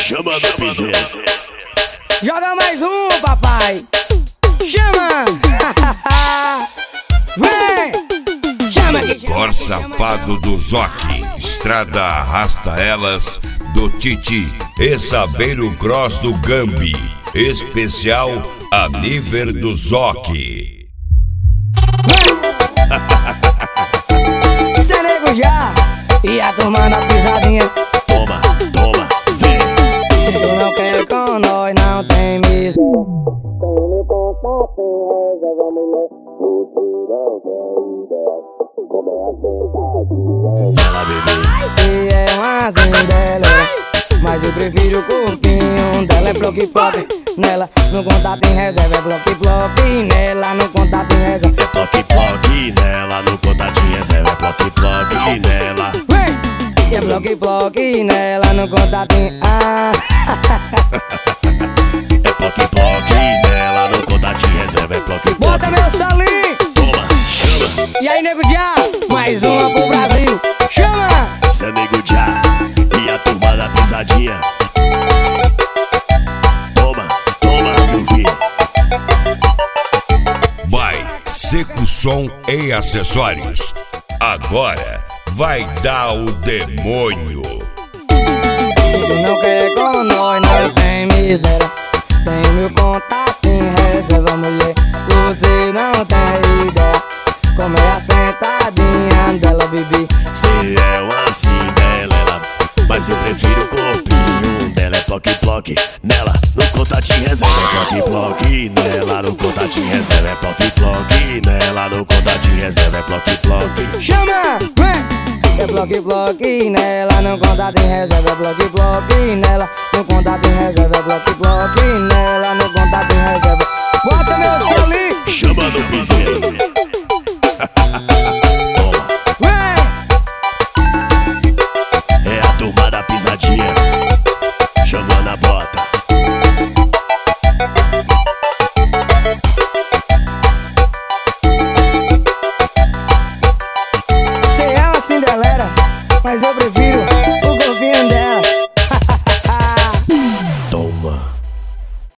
Chama do piseiro. Joga mais um, papai. Chama. Vem. Chama aqui. Cor safado do Zoque, estrada arrasta elas do Titi e Sabeiro Cross do Gambi, especial a nível do Zoque. Cê nego já e a turma na pisadinha. Toma, toma, vem. Se tu não quer com nós, não tem mesmo. Tem meu contato, reserva mulher. Você não quer ideia. Como é a sentadinha. Ela bebê. Se é uma dela, mas eu prefiro o corpinho dela. É bloque-bloque nela, no contato em reserva. É bloque-bloque nela, no contato em reserva. É bloque-bloque nela, no contatinho reserva. É bloque-bloque nela. E é bloque-bloque nela, no contato em É bloque-bloque nela, no contatinho reserva. É bloque-bloque. Bota meu salinho. Toma, chama. E aí, nego já, mais uma pro Brasil. Chama. Cê é nego já e a turma da pisadinha. Toma, toma, duvido. Vai, Seco Som e Acessórios. Agora vai dar o demônio. Se tu não quer com nós, não tem miséria. Tem meu contato em reserva, mulher. Você não tem ideia. Como é a sentadinha dela, bebê. Cê é uma assim dela, ela, mas eu prefiro o corpinho dela. É bloque-bloque nela, no contatinho reserva. É bloque-bloque nela, no contatinho reserva. É bloque-bloque nela, no contatinho reserva. É bloque-bloque. Chama, vem. É bloque-bloque nela, no contato em reserva. É bloque-bloque nela, no contato em reserva. É bloque-bloque nela, no contato em reserva. Bota meu solinho. Chama